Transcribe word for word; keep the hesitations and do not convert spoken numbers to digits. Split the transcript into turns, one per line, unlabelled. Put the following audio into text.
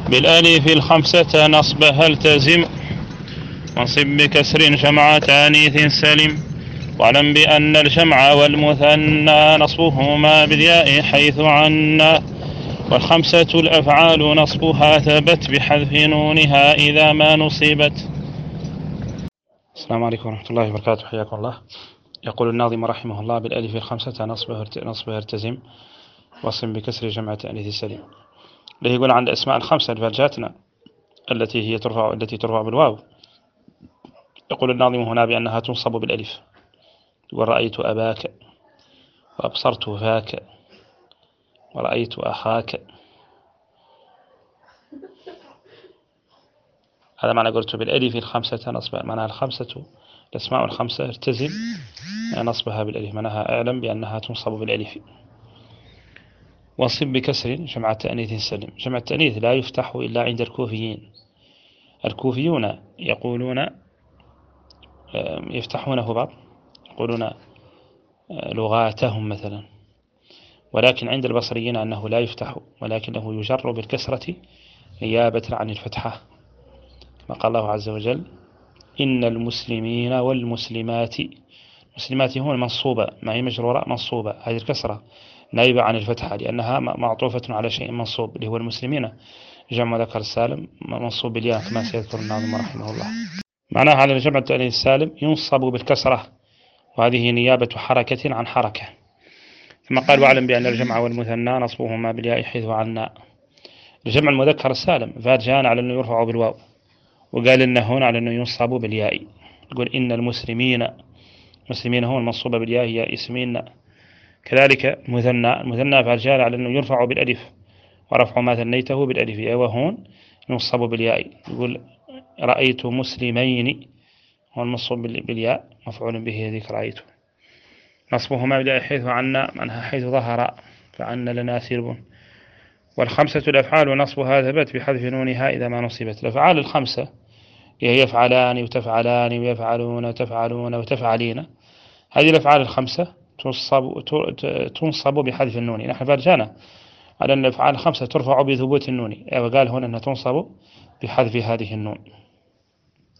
بالألف الخمسة نصبها التزم، وانصب بكسر جمع تانيث سلم. واعلم بأن الجمع والمثنى نصبهما بالياء حيث عنا، والخمسة الأفعال نصبها ثبت بحذف نونها إذا ما نصبت. السلام عليكم ورحمة الله وبركاته، حياكم الله. يقول الناظم رحمه الله: بالألف الخمسة نصبها التزم، واصم بكسر جمع تأنيث سليم. اللي يقول عند أسماء الخمسة الفرجاتنا التي هي ترفع التي ترفع بالواو، يقول الناظم هنا بأنها تنصب بالألف. يقول: رأيت أباك، وأبصرت فاك، ورأيت أخاك. هذا معنى قلت بالألف الخمسة نصبها، معناها الخمسة الأسماء الخمسة التزم نصبها بالألف، معناها أعلم بأنها تنصب بالألف. وانصب بكسر جمع تأنيث سلم. جمع التأنيث لا يفتح إلا عند الكوفيين. الكوفيون يقولون يفتحونه بعض، يقولون لغاتهم مثلا، ولكن عند البصريين أنه لا يفتح، ولكنه يجر بالكسرة نيابة عن الفتحة، كما قال الله عز وجل: إن المسلمين والمسلمات. المسلمات هون منصوبة، ما هي مجرورة منصوبة، هذه الكسرة نائبة عن الفتحة لأنها معطوفة على شيء منصوب، اللي هو المسلمين جمع ذكر السالم منصوب بالياء كما سيذكر الناظم رحمه الله. معناها على الجمع التأنيث السالم ينصب بالكسرة، وهذه نيابة حركة عن حركة. ثم قال: واعلم بأن الجمع والمثنى نصبهما بالياء حيث عنا. الجمع المذكر السالم فارجان على أنه يرفع بالواو، وقال إنه هون على أنه ينصب بالياء. يقول: إن المسلمين، مسلمين هون منصوبة بالياء هي اسمين. كذلك المثنى، المثنى فارجان على أنه يرفع بالألف، ورفع ما ثنيته بالألف، وهون ينصب بالياء. يقول: رأيت مسلمين، هو المنصوب بالياء مفعول به ذكر رأيت. نصبهما بالياء حيث عنا، معناها حيث ظهر، فعنا لنا سرب. والخمسة الأفعال ونصبها ثبت بحذف نونها إذا ما نصبت. الأفعال الخمسة هي يفعلان وتفعلان ويفعلون وتفعلون وتفعلين. هذه الأفعال الخمسة تنصب تنصب بحذف النون. نحن فرجانا على أن الأفعال الخمسة ترفع بثبوت النون، وقال هنا أنها تنصب بحذف هذه النون.